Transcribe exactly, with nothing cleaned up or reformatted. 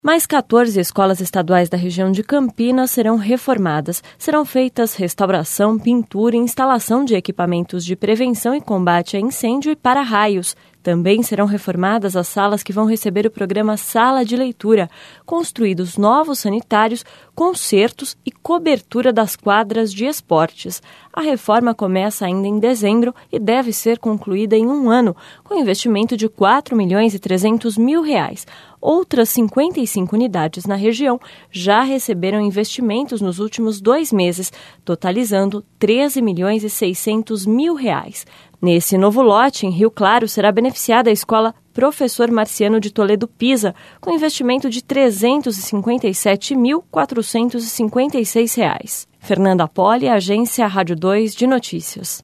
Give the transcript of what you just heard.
Mais quatorze escolas estaduais da região de Campinas serão reformadas. Serão feitas restauração, pintura e instalação de equipamentos de prevenção e combate a incêndio e para-raios. Também serão reformadas as salas que vão receber o programa Sala de Leitura, construídos novos sanitários, consertos e cobertura das quadras de esportes. A reforma começa ainda em dezembro e deve ser concluída em um ano, com investimento de quatro milhões e trezentos mil reais. Outras cinquenta e cinco unidades na região já receberam investimentos nos últimos dois meses, totalizando treze milhões e seiscentos mil reais. Nesse novo lote, em Rio Claro, será beneficiada a escola Professor Marciano de Toledo Pisa, com investimento de trezentos e cinquenta e sete mil, quatrocentos e cinquenta e seis reais. Fernanda Poli, Agência Rádio dois de Notícias.